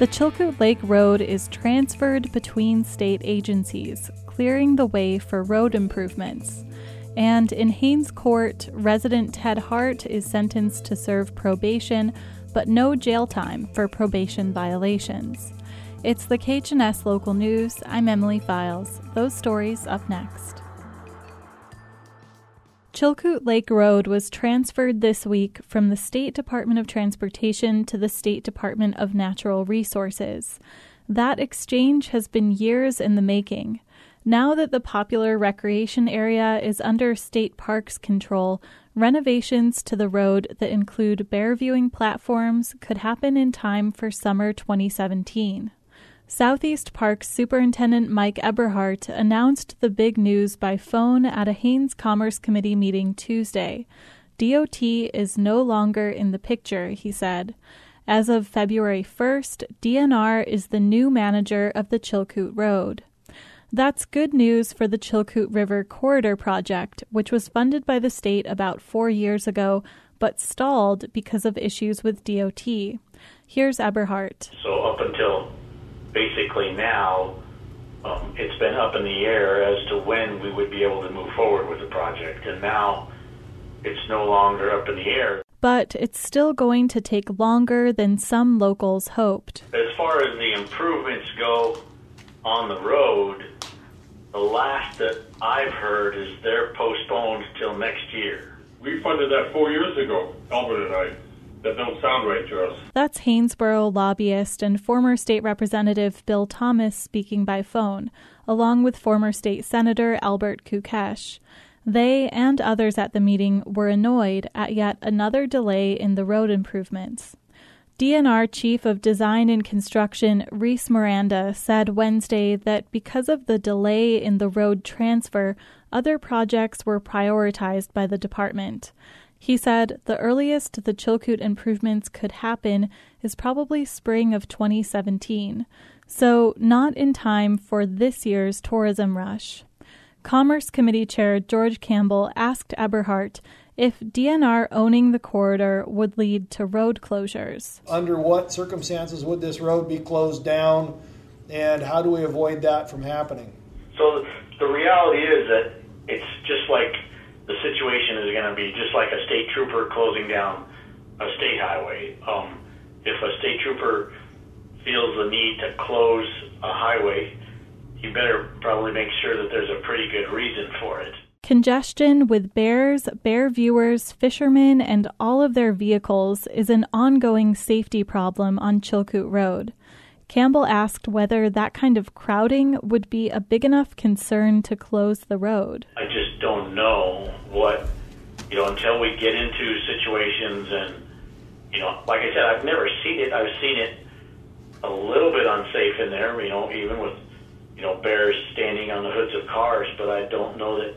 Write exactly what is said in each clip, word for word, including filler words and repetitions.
The Chilkoot Lake Road is transferred between state agencies, clearing the way for road improvements. And in Haines Court, resident Ted Hart is sentenced to serve probation, but no jail time for probation violations. It's the K H N S Local News. I'm Emily Files. Those stories up next. Chilkoot Lake Road was transferred this week from the State Department of Transportation to the State Department of Natural Resources. That exchange has been years in the making. Now that the popular recreation area is under state parks control, renovations to the road that include bear viewing platforms could happen in time for summer twenty seventeen. Southeast Parks Superintendent Mike Eberhardt announced the big news by phone at a Haines Commerce Committee meeting Tuesday. D O T is no longer in the picture, he said. As of February first, D N R is the new manager of the Chilkoot Road. That's good news for the Chilkoot River Corridor Project, which was funded by the state about four years ago, but stalled because of issues with D O T. Here's Eberhardt. So up until basically now, um, it's been up in the air as to when we would be able to move forward with the project, and now it's no longer up in the air. But it's still going to take longer than some locals hoped. As far as the improvements go on the road, the last that I've heard is they're postponed till next year. We funded that four years ago, Albert and I. That don't sound right to us. That's Haynesboro lobbyist and former state representative Bill Thomas speaking by phone, along with former state senator Albert Kukesh. They and others at the meeting were annoyed at yet another delay in the road improvements. D N R Chief of Design and Construction Reese Miranda said Wednesday that because of the delay in the road transfer, other projects were prioritized by the department. He said the earliest the Chilkoot improvements could happen is probably spring of twenty seventeen, so not in time for this year's tourism rush. Commerce Committee Chair George Campbell asked Eberhardt if D N R owning the corridor would lead to road closures. Under what circumstances would this road be closed down, and how do we avoid that from happening? So the reality is that it's just like the situation is going to be just like a state trooper closing down a state highway. Um, if a state trooper feels the need to close a highway, he better probably make sure that there's a pretty good reason for it. Congestion with bears, bear viewers, fishermen, and all of their vehicles is an ongoing safety problem on Chilkoot Road. Campbell asked whether that kind of crowding would be a big enough concern to close the road. I just don't know what, you know, until we get into situations and, you know, like I said, I've never seen it. I've seen it a little bit unsafe in there, you know, even with, you know, bears standing on the hoods of cars, but I don't know that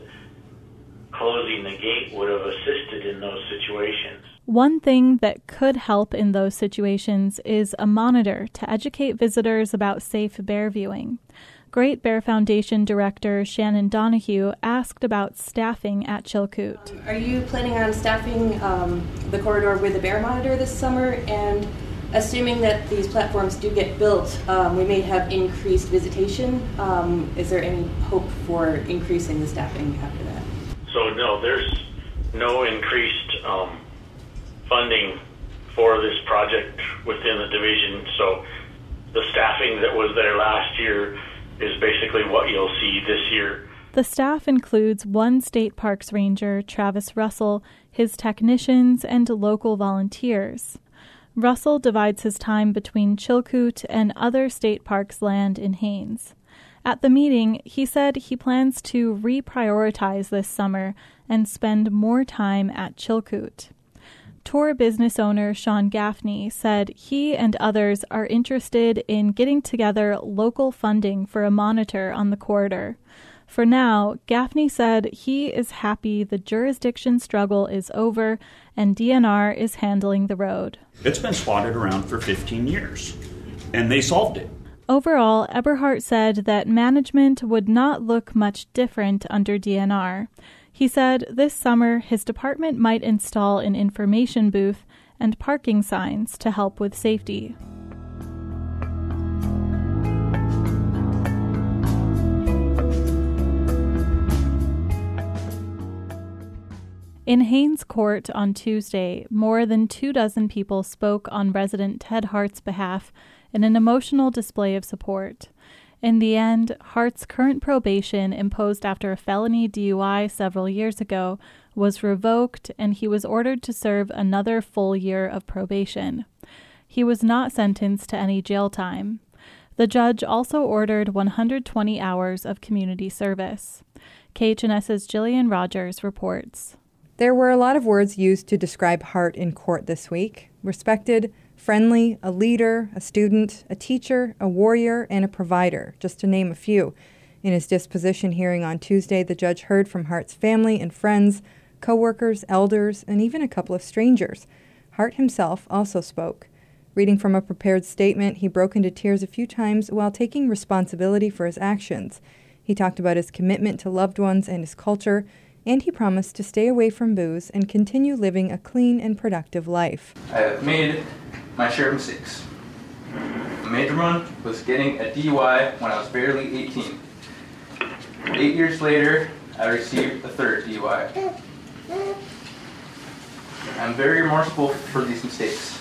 closing the gate would have assisted in those situations. One thing that could help in those situations is a monitor to educate visitors about safe bear viewing. Great Bear Foundation Director Shannon Donahue asked about staffing at Chilkoot. Are you planning on staffing um, the corridor with a bear monitor this summer? And assuming that these platforms do get built, um, we may have increased visitation. Um, is there any hope for increasing the staffing after that? So no, there's no increased um, funding for this project within the division. So the staffing that was there last year is basically what you'll see this year. The staff includes one state parks ranger, Travis Russell, his technicians, and local volunteers. Russell divides his time between Chilkoot and other state parks land in Haines. At the meeting, he said he plans to reprioritize this summer and spend more time at Chilkoot. Tour business owner Sean Gaffney said he and others are interested in getting together local funding for a monitor on the corridor. For now, Gaffney said he is happy the jurisdiction struggle is over and D N R is handling the road. It's been swatted around for fifteen years, and they solved it. Overall, Eberhardt said that management would not look much different under D N R. He said this summer his department might install an information booth and parking signs to help with safety. In Haines Court on Tuesday, more than two dozen people spoke on resident Ted Hart's behalf in an emotional display of support. In the end, Hart's current probation, imposed after a felony D U I several years ago, was revoked, and he was ordered to serve another full year of probation. He was not sentenced to any jail time. The judge also ordered one hundred twenty hours of community service. K H N S's Jillian Rogers reports. There were a lot of words used to describe Hart in court this week. Respected, friendly, a leader, a student, a teacher, a warrior, and a provider, just to name a few. In his disposition hearing on Tuesday, the judge heard from Hart's family and friends, co-workers, elders, and even a couple of strangers. Hart himself also spoke. Reading from a prepared statement, he broke into tears a few times while taking responsibility for his actions. He talked about his commitment to loved ones and his culture, and he promised to stay away from booze and continue living a clean and productive life. I have made my share of mistakes. A major one was getting a D U I when I was barely eighteen. Eight years later, I received a third D U I. I'm very remorseful for these mistakes.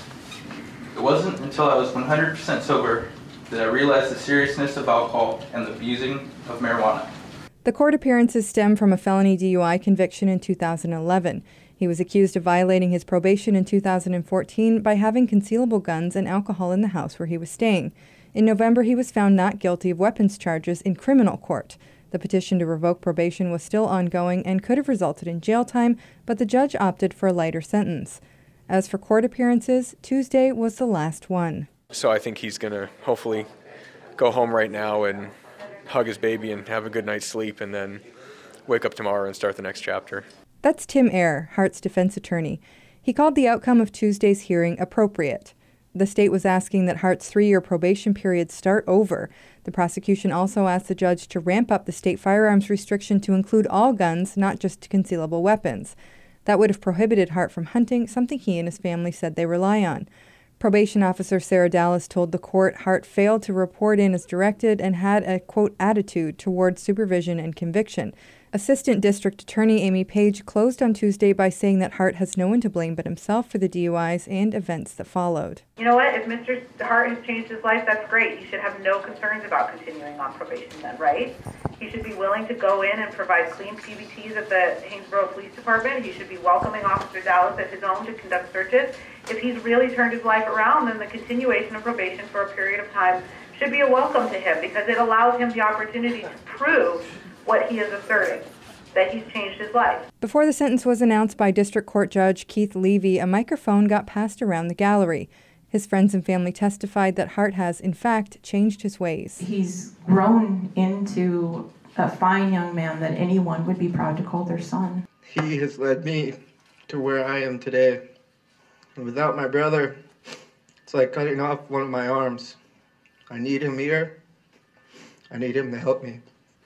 It wasn't until I was one hundred percent sober that I realized the seriousness of alcohol and the abusing of marijuana. The court appearances stem from a felony D U I conviction in two thousand eleven. He was accused of violating his probation in two thousand fourteen by having concealable guns and alcohol in the house where he was staying. In November, he was found not guilty of weapons charges in criminal court. The petition to revoke probation was still ongoing and could have resulted in jail time, but the judge opted for a lighter sentence. As for court appearances, Tuesday was the last one. So I think he's going to hopefully go home right now and hug his baby and have a good night's sleep and then wake up tomorrow and start the next chapter. That's Tim Eyre, Hart's defense attorney. He called the outcome of Tuesday's hearing appropriate. The state was asking that Hart's three-year probation period start over. The prosecution also asked the judge to ramp up the state firearms restriction to include all guns, not just concealable weapons. That would have prohibited Hart from hunting, something he and his family said they rely on. Probation officer Sarah Dallas told the court Hart failed to report in as directed and had a, quote, attitude toward supervision and conviction. Assistant District Attorney Amy Page closed on Tuesday by saying that Hart has no one to blame but himself for the D U Is and events that followed. You know what? If Mister Hart has changed his life, that's great. He should have no concerns about continuing on probation then, right? He should be willing to go in and provide clean P B Ts at the Haynesboro Police Department. He should be welcoming Officer Dallas at his own to conduct searches. If he's really turned his life around, then the continuation of probation for a period of time should be a welcome to him because it allows him the opportunity to prove what he is asserting, that he's changed his life. Before the sentence was announced by District Court Judge Keith Levy, a microphone got passed around the gallery. His friends and family testified that Hart has, in fact, changed his ways. He's grown into a fine young man that anyone would be proud to call their son. He has led me to where I am today. And without my brother, it's like cutting off one of my arms. I need him here. I need him to help me.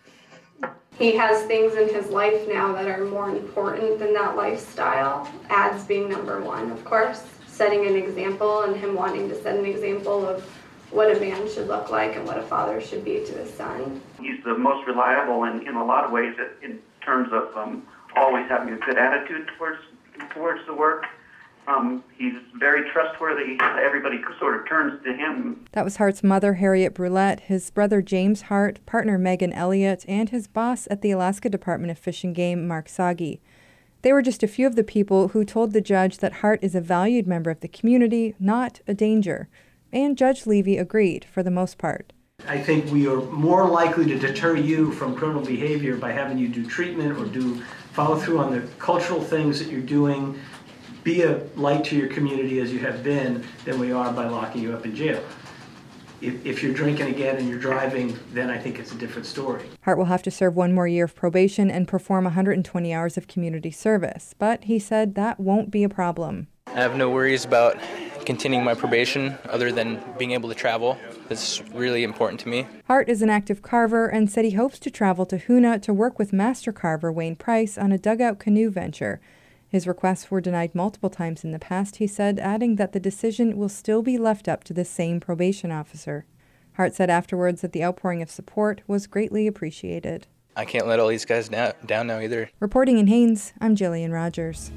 He has things in his life now that are more important than that lifestyle, ads being number one, of course. Setting an example and him wanting to set an example of what a man should look like and what a father should be to his son. He's the most reliable in, in a lot of ways in terms of um, always having a good attitude towards towards the work. Um, he's very trustworthy. Everybody sort of turns to him. That was Hart's mother, Harriet Brulette, his brother James Hart, partner Megan Elliott, and his boss at the Alaska Department of Fish and Game, Mark Sagi. They were just a few of the people who told the judge that Hart is a valued member of the community, not a danger. And Judge Levy agreed, for the most part. I think we are more likely to deter you from criminal behavior by having you do treatment or do follow through on the cultural things that you're doing, be a light to your community as you have been, than we are by locking you up in jail. If, if you're drinking again and you're driving, then I think it's a different story. Hart will have to serve one more year of probation and perform one hundred twenty hours of community service, but he said that won't be a problem. I have no worries about continuing my probation other than being able to travel. It's really important to me. Hart is an active carver and said he hopes to travel to Hoonah to work with master carver Wayne Price on a dugout canoe venture. His requests were denied multiple times in the past, he said, adding that the decision will still be left up to the same probation officer. Hart said afterwards that the outpouring of support was greatly appreciated. I can't let all these guys down, down now either. Reporting in Haines, I'm Jillian Rogers.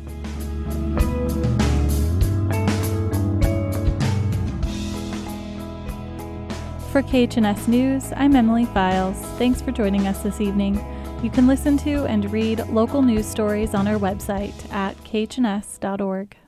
For K H N S News, I'm Emily Files. Thanks for joining us this evening. You can listen to and read local news stories on our website at k h n s dot org.